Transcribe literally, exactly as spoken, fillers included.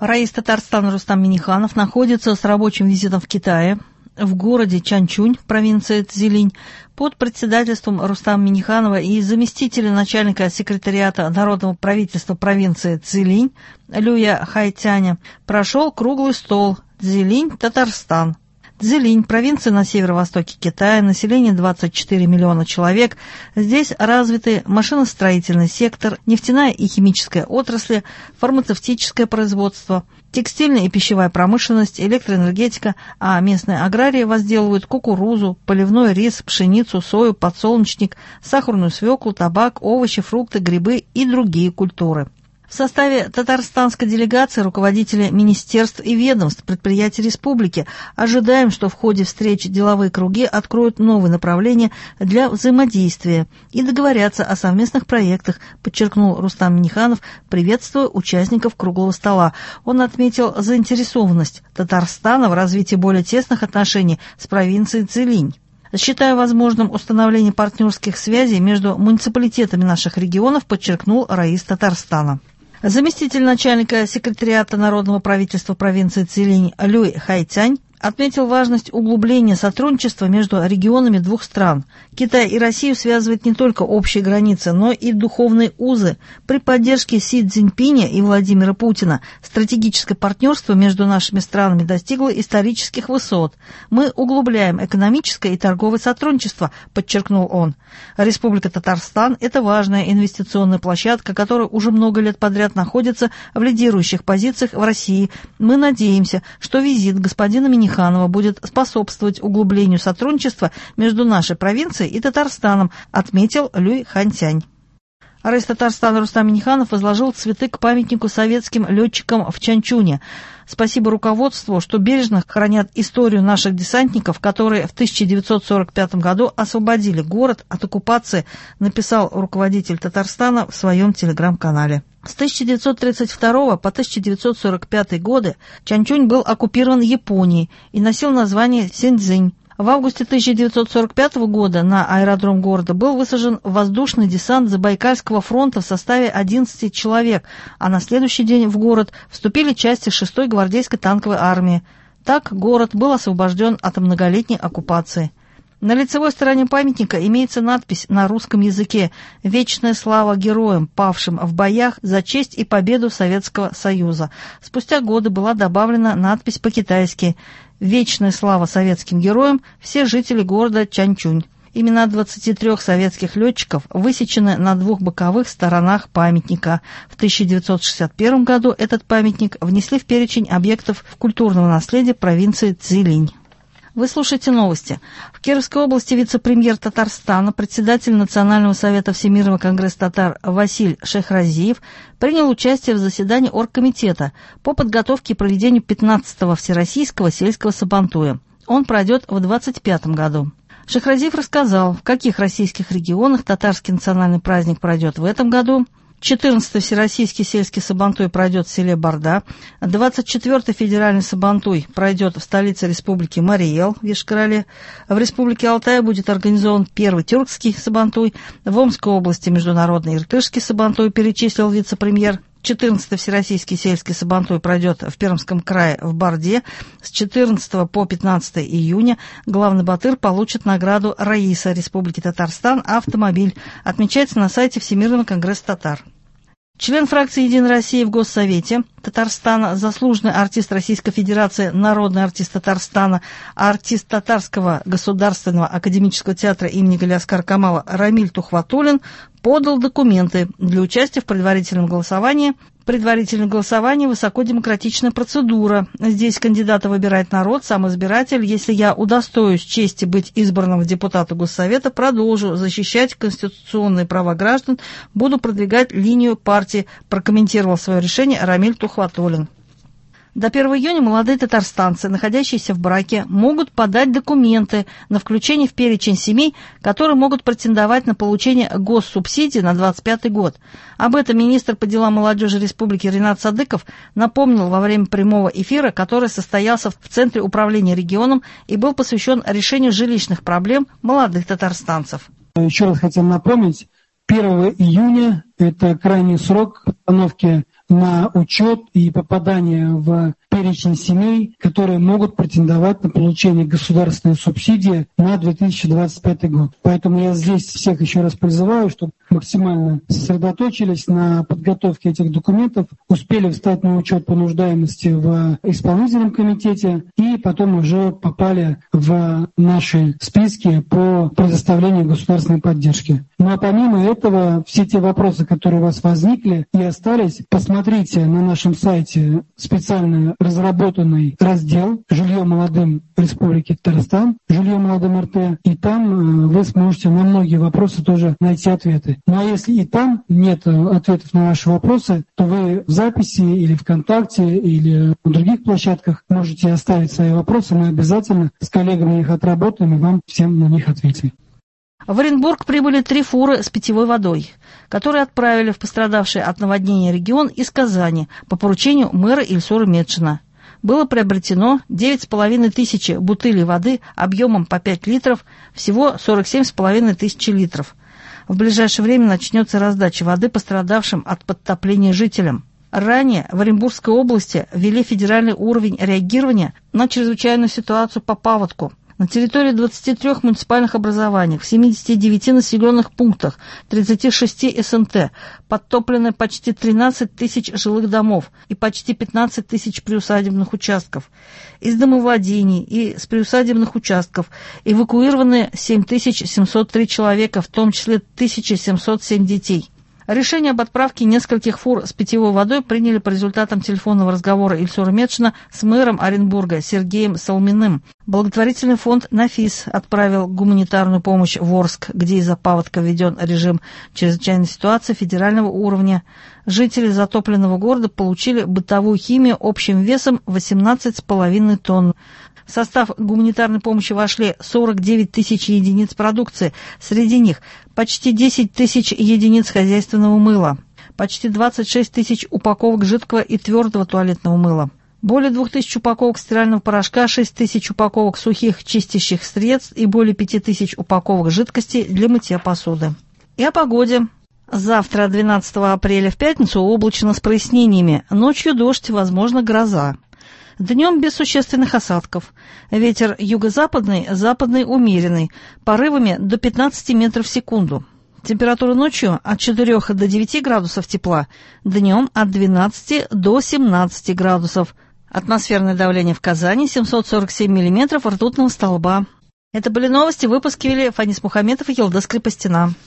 Раис Татарстана Рустам Минниханов находится с рабочим визитом в Китае, в городе Чанчунь, провинция Цзилинь, под председательством Рустама Минниханова и заместителя начальника секретариата Народного правительства провинции Цзилинь Люя Хайтяня прошел круглый стол «Цзилинь, Татарстан». Цзилинь, провинция на северо-востоке Китая, население двадцать четыре миллиона человек. Здесь развиты машиностроительный сектор, нефтяная и химическая отрасли, фармацевтическое производство, текстильная и пищевая промышленность, электроэнергетика, а местные аграрии возделывают кукурузу, поливной рис, пшеницу, сою, подсолнечник, сахарную свеклу, табак, овощи, фрукты, грибы и другие культуры. В составе татарстанской делегации руководители министерств и ведомств, предприятий республики. Ожидаем, что в ходе встречи деловые круги откроют новые направления для взаимодействия и договорятся о совместных проектах, подчеркнул Рустам Минниханов, приветствуя участников круглого стола. Он отметил заинтересованность Татарстана в развитии более тесных отношений с провинцией Цзилинь. Считая возможным установление партнерских связей между муниципалитетами наших регионов, подчеркнул Раис Татарстана. Заместитель начальника секретариата Народного правительства провинции Цзилинь Люй Хайтянь отметил важность углубления сотрудничества между регионами двух стран. Китай и Россию связывает не только общие границы, но и духовные узы. При поддержке Си Цзиньпиня и Владимира Путина стратегическое партнерство между нашими странами достигло исторических высот. Мы углубляем экономическое и торговое сотрудничество, подчеркнул он. Республика Татарстан – это важная инвестиционная площадка, которая уже много лет подряд находится в лидирующих позициях в России. Мы надеемся, что визит господина Минниханова будет способствовать углублению сотрудничества между нашей провинцией и Татарстаном, отметил Люй Хайтянь. Раис Татарстана Рустам Минниханов возложил цветы к памятнику советским летчикам в Чанчуне. Спасибо руководству, что бережно хранят историю наших десантников, которые в тысяча девятьсот сорок пятом году освободили город от оккупации, написал руководитель Татарстана в своем телеграм-канале. С тысяча девятьсот тридцать второго по тысяча девятьсот сорок пятый годы Чанчунь был оккупирован Японией и носил название Синьцзинь. В августе тысяча девятьсот сорок пятого года на аэродром города был высажен воздушный десант Забайкальского фронта в составе одиннадцати человек, а на следующий день в город вступили части шестой гвардейской танковой армии. Так город был освобожден от многолетней оккупации. На лицевой стороне памятника имеется надпись на русском языке «Вечная слава героям, павшим в боях за честь и победу Советского Союза». Спустя годы была добавлена надпись по-китайски «Вечная слава советским героям, все жители города Чанчунь». Имена двадцати трёх советских летчиков высечены на двух боковых сторонах памятника. В тысяча девятьсот шестьдесят первом году этот памятник внесли в перечень объектов культурного наследия провинции Цзилинь. Вы слушаете новости. В Кировской области вице-премьер Татарстана, председатель Национального совета Всемирного конгресса татар Василь Шехразиев принял участие в заседании оргкомитета по подготовке и проведению пятнадцатого Всероссийского сельского сабантуя. Он пройдет в двадцать пятом году. Шехразиев рассказал, в каких российских регионах татарский национальный праздник пройдет в этом году. четырнадцатый Всероссийский сельский сабантуй пройдет в селе Барда, двадцать четвёртый федеральный сабантуй пройдет в столице республики Марий-Эл в Ешкарале, в республике Алтай будет организован первый тюркский сабантуй, в Омской области международный иртышский сабантуй, перечислил вице-премьер. четырнадцатый Всероссийский сельский сабантуй пройдет в Пермском крае в Барде. С четырнадцатого по пятнадцатое июня главный батыр получит награду Раиса Республики Татарстан «Автомобиль», отмечается на сайте Всемирного конгресса татар. Член фракции «Единая Россия» в Госсовете Татарстана, заслуженный артист Российской Федерации, народный артист Татарстана, артист Татарского государственного академического театра имени Галиаскара Камала Рамиль Тухватуллин подал документы для участия в предварительном голосовании. Предварительное голосование – высокодемократичная процедура. Здесь кандидата выбирает народ, сам избиратель. Если я удостоюсь чести быть избранным в депутаты Госсовета, продолжу защищать конституционные права граждан, буду продвигать линию партии, прокомментировал свое решение Рамиль Тухватуллин. До первого июня молодые татарстанцы, находящиеся в браке, могут подать документы на включение в перечень семей, которые могут претендовать на получение госсубсидий на двадцать пятый год. Об этом министр по делам молодежи республики Ринат Садыков напомнил во время прямого эфира, который состоялся в Центре управления регионом и был посвящен решению жилищных проблем молодых татарстанцев. Еще раз хотел напомнить, первого июня – это крайний срок постановки на учет и попадание в перечень семей, которые могут претендовать на получение государственной субсидии на две тысячи двадцать пятый год. Поэтому я здесь всех еще раз призываю, чтобы максимально сосредоточились на подготовке этих документов, успели встать на учет по нуждаемости в исполнительном комитете и потом уже попали в наши списки по предоставлению государственной поддержки. Ну а помимо этого, все те вопросы, которые у вас возникли и остались, посмотрите на нашем сайте специально разработанный раздел «Жилье молодым Республики Татарстан», «Жилье молодым эр тэ», и там вы сможете на многие вопросы тоже найти ответы. Ну а если и там нет ответов на ваши вопросы, то вы в записи или ВКонтакте, или на других площадках можете оставить свои вопросы, мы обязательно с коллегами их отработаем и вам всем на них ответим. В Оренбург прибыли три фуры с питьевой водой, которые отправили в пострадавший от наводнения регион из Казани по поручению мэра Ильсура Метшина. Было приобретено девять с половиной тысяч бутылей воды объемом по пять литров, всего сорок семь с половиной тысяч литров. В ближайшее время начнется раздача воды пострадавшим от подтопления жителям. Ранее в Оренбургской области ввели федеральный уровень реагирования на чрезвычайную ситуацию по паводку. На территории двадцати трёх муниципальных образований, в семидесяти девяти населенных пунктах, тридцати шести эс эн тэ подтоплены почти тринадцать тысяч жилых домов и почти пятнадцать тысяч приусадебных участков. Из домовладений и с приусадебных участков эвакуированы семь тысяч семьсот три человека, в том числе тысяча семьсот семь детей. Решение об отправке нескольких фур с питьевой водой приняли по результатам телефонного разговора Ильсура Метшина с мэром Оренбурга Сергеем Соломиным. Благотворительный фонд «Нафис» отправил гуманитарную помощь в Орск, где из-за паводка введен режим чрезвычайной ситуации федерального уровня. Жители затопленного города получили бытовую химию общим весом восемнадцать с половиной тонн. В состав гуманитарной помощи вошли сорок девять тысяч единиц продукции, среди них почти десять тысяч единиц хозяйственного мыла, почти двадцать шесть тысяч упаковок жидкого и твердого туалетного мыла, более двух тысяч упаковок стирального порошка, шесть тысяч упаковок сухих чистящих средств и более пяти тысяч упаковок жидкости для мытья посуды. И о погоде. Завтра, двенадцатого апреля, в пятницу, облачно с прояснениями, ночью дождь, возможно, гроза. Днем без существенных осадков. Ветер юго-западный, западный умеренный, порывами до пятнадцати метров в секунду. Температура ночью от четырёх до девяти градусов тепла, днем от двенадцати до семнадцати градусов. Атмосферное давление в Казани семьсот сорок семь миллиметров ртутного столба. Это были новости, выпуск вели Фанис Мухаметов и Елдос Крепостина.